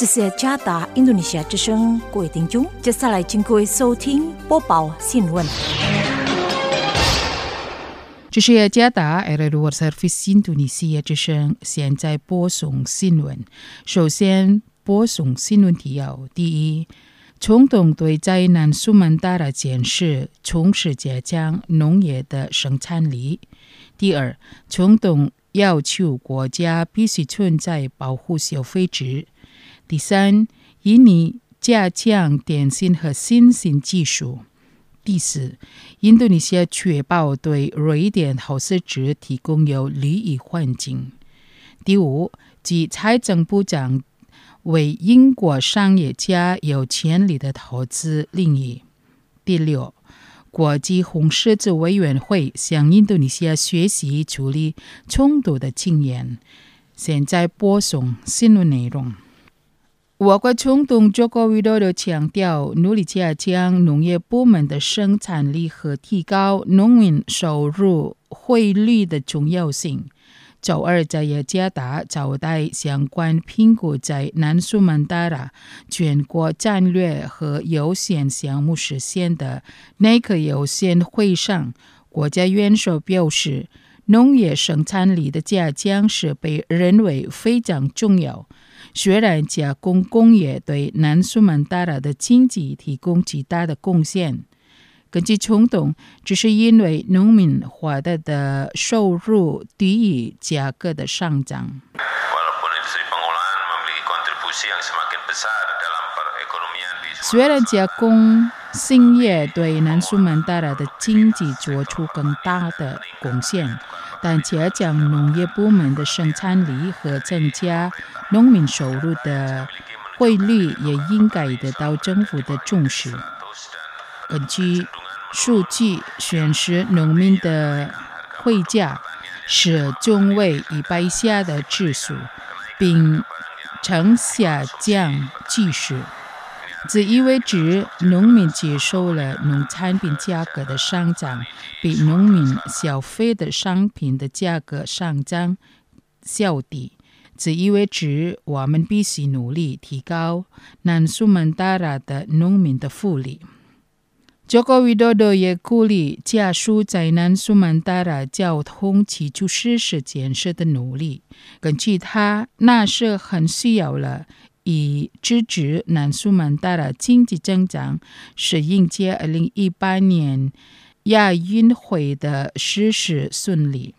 这是加达印度尼西亚之声，各位听众，接下来请各位收听播报新闻。 这是加达 Radio Service 印度尼西亚之声，现在播送新闻。首先播送新闻提要：第一，总统对在南苏门答腊建设从事加强农业的生产力；第二，总统要求国家必须存在保护消费者；第三，印尼加强电信和新型技术；第四，印度尼西亚确保对瑞典投资者提供有利益环境；第五，即财政部长为英国商业家有潜力的投资领域；第六，国际红十字委员会向印度尼西亚学习处理冲突的经验。现在播送新闻内容。我国总统佐科维多多强调，努力加强农业部门的生产力和提高农民收入汇率的重要性。周二在雅加达招待相关评估在南苏门答腊全国战略和优先项目实现的内阁优先会上，国家元首表示，农业生产力的加强是被认为非常重要。虽然加工工业对南苏门答腊的经济提供极大的贡献，根据总统，只是因为农民获得的收入低于价格的上涨。虽然加工兴业对南苏门答腊的经济做出更大的贡献，但加强农业部门的生产力和增加农民收入的汇率也应该得到政府的重视。根据数据显示，农民的汇价是中位100下的指数，并呈下降趋势。这意味着农民接受了农产品价格的上涨比农民消费的商品的价格上涨较低。这意味着我们必须努力提高南苏门答腊的农民的福利。佐科维多多也鼓励加速在南苏门答腊交通基础设施建设的努力。根据他，那是很需要了，以支持南苏门答腊经济增长，是迎接2018年亚运会的实施顺利。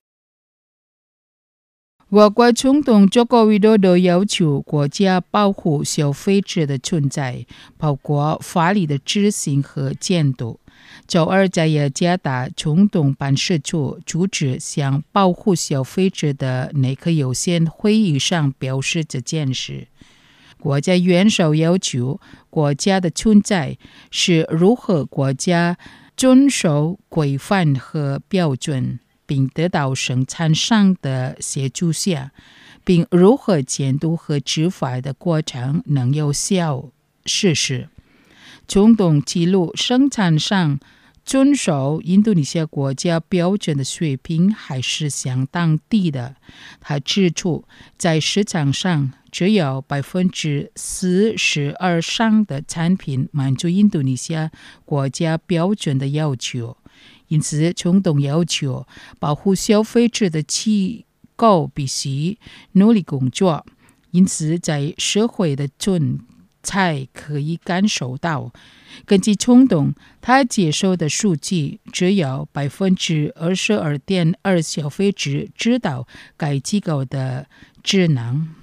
我国总统佐科维多多要求国家保护消费者的存在，包括法律的执行和监督。周二在雅加达总统办事处主持向保护消费者的内阁优先会议上表示这件事。国家元首要求国家的存在是如何国家遵守规范和标准，并得到生产商的协助下，并如何监督和执法的过程能有效实施。总统记录生产商遵守印度尼西亚国家标准的水平还是相当低的。他指出，在市场上只有42%上的产品满足印度尼西亚国家标准的要求。因此，总统要求保护消费者的机构必须努力工作。因此，在社会的中才可以感受到。根据总统他接受的数据，只有22.2%消费者知道该机构的职能。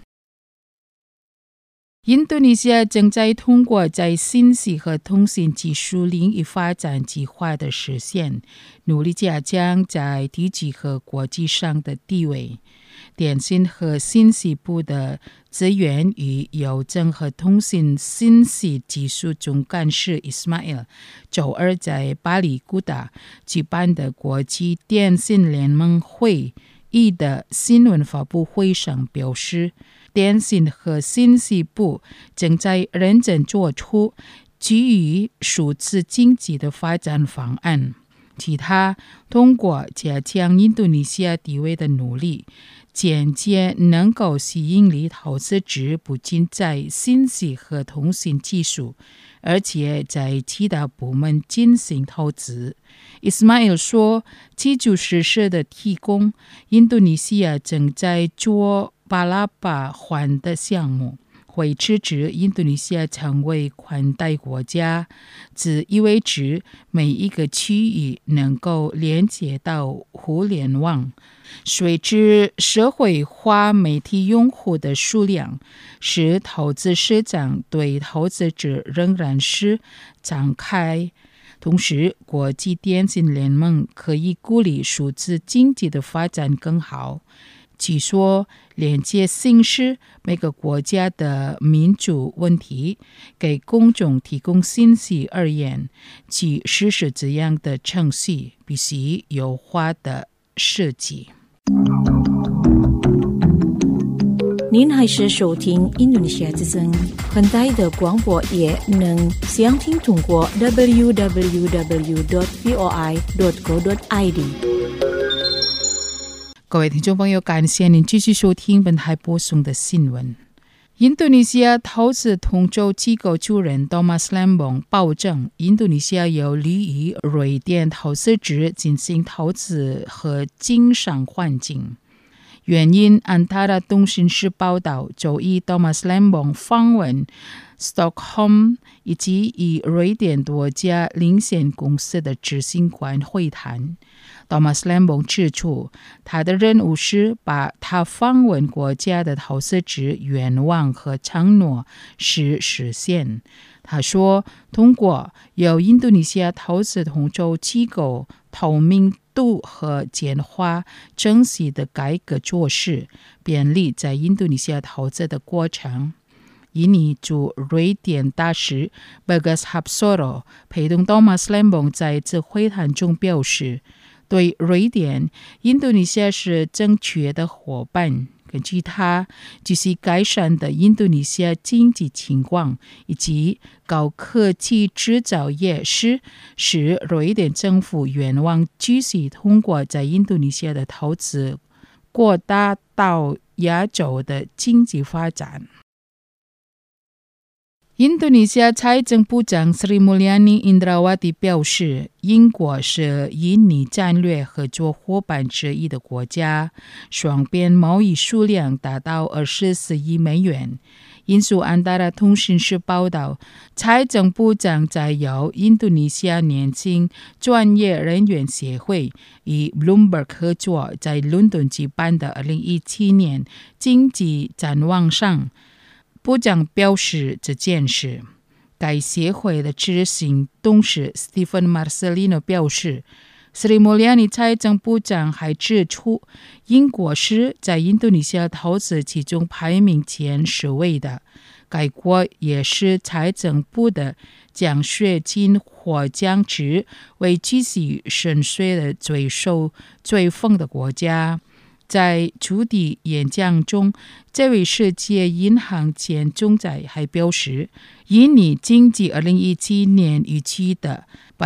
印度尼西亚正在通过在信息和通信技术领域发展计划的实现，努力加强在地区和国际上的地位。电信和信息部的资源与邮政和通信信息技术总干事 Ismail 周二在巴里古达举办的国际电信联盟会议的新闻发布会上表示，电信和信息部正在认真做出基于数字经济的发展方案。 其他通过加强印度尼西亚地位的努力，间接能够吸引力投资者不仅在信息和通信技术，而且在其他部门进行投资。Ismail 说，基础设施的提供，印度尼西亚正在做巴拉巴环的项目，会支持印度尼西亚成为宽带国家，这意味着每一个区域能够连接到互联网。随着社会化媒体用户的数量，使投资市场对投资者仍然是敞开。同时，国际电信联盟可以鼓励数字经济的发展更好。据说，连接性是每个国家的民主问题，给公众提供信息而言，即使是这样的程序必须优化的设计。 您还是收听印度尼西亚之声，宽带的广播也能详听通过 www.voi.co.id。 各位听众朋友，感谢您继续收听本台播送的新闻。印度尼西亚投资统筹机构主任 Thomas Lambong 保证，印度尼西亚有利于瑞典投资者进行投资和经商环境。原因，安塔拉通讯社报道，周一 Thomas Lambong 访问 Stockholm 以及与瑞典多家领先公司的执行官会谈。Thomas Lambong 指出，他的任务是把他访问国家的投资者愿望和承诺实现。他说，通过由印度尼西亚投资统筹机构透明度和简化整体的改革措施，便利在印度尼西亚投资的过程。印尼驻瑞典大使 Bagas Hapsoro 陪同 Thomas Lambong 在此会谈中表示，对瑞典，印度尼西亚是正确的伙伴。根据他，就是改善的印度尼西亚经济情况以及高科技制造业使瑞典政府愿望继续通过在印度尼西亚的投资扩大到亚洲的经济发展。印度尼西亚财政部长 Sri Mulyani Indrawati 表示，英国是印尼战略合作伙伴之一的国家，双边贸易数量达到24亿美元。印度安达拉通讯社报道，财政部长在由印度尼西亚年轻专业人员协会与 Bloomberg 合作，在伦敦举办的2017年经济展望上，部长表示这件事。该协会的执行董事 Stephen Marcelino 表示， Sri Mulyani 财政部长还指出，英国是在印度尼西亚投资其中排名前10位的。该国也是财政部的奖学金获奖者为继续深邃的最受追捧的国家。在主题演讲中，这位世界银行前总裁还表示，印尼经济2017年预期的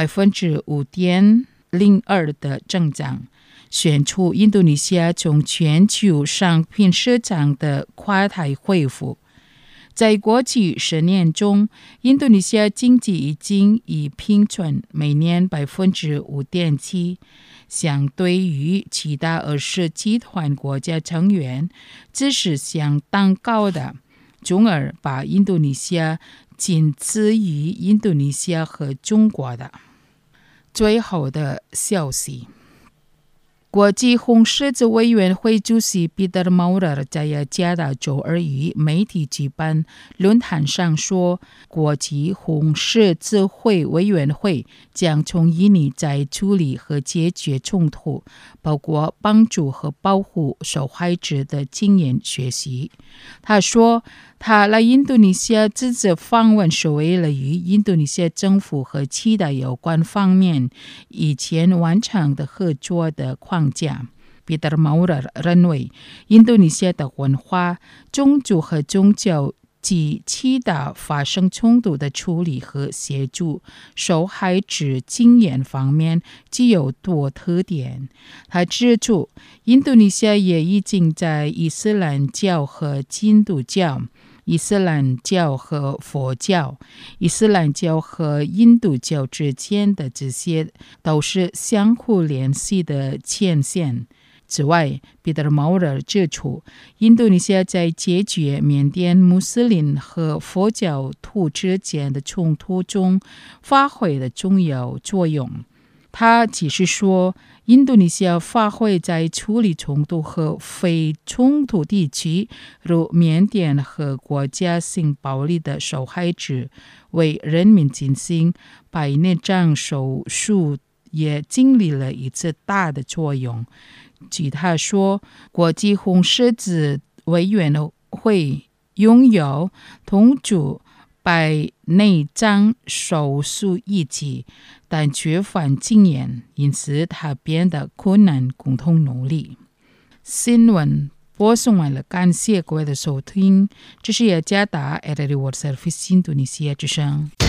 5.02% 的增长，显出印度尼西亚从全球商品市场的快态恢复。在过去10年中，印度尼西亚经济已经以平均每年 5.7%， 相对于其他20集团国家成员，这是相当高的，从而把印度尼西亚仅次于印度尼西亚和中国的。最后的消息，国际红十字委员会主席 Peter Maurer 在雅加达周二与媒体举办论坛上说，国际红十字会委员会将从印尼在处理和解决冲突，包括帮助和保护受害者的经验学习。他说，他来印度尼西亚这次访问是为了与印度尼西亚政府和其他有关方面以前完成的合作的框架。Peter Maurer 认为，印度尼西亚的文化、种族和宗教及其他发生冲突的处理和协助受害者经验方面具有多特点。他指出，印度尼西亚也已经在伊斯兰教和基督教、伊斯兰教和佛教、伊斯兰教和印度教之间的这些都是相互联系的牵线。此外，彼得毛尔指出，印度尼西亚在解决缅甸穆斯林和佛教徒之间的冲突中发挥了重要作用。他只是说，印度尼西亚发挥在处理冲突和非冲突地区，如缅甸和国家性暴力的受害者，为人民进行白内障手术，也经历了一次大的作用。据他说，国际红十字委员会拥有同组白内障手术仪器，但缺乏经验，因此他变得困难共同努力。新闻播送完了，感谢各位的收听，这是雅加达 RRI World Service 印度尼西亚之声。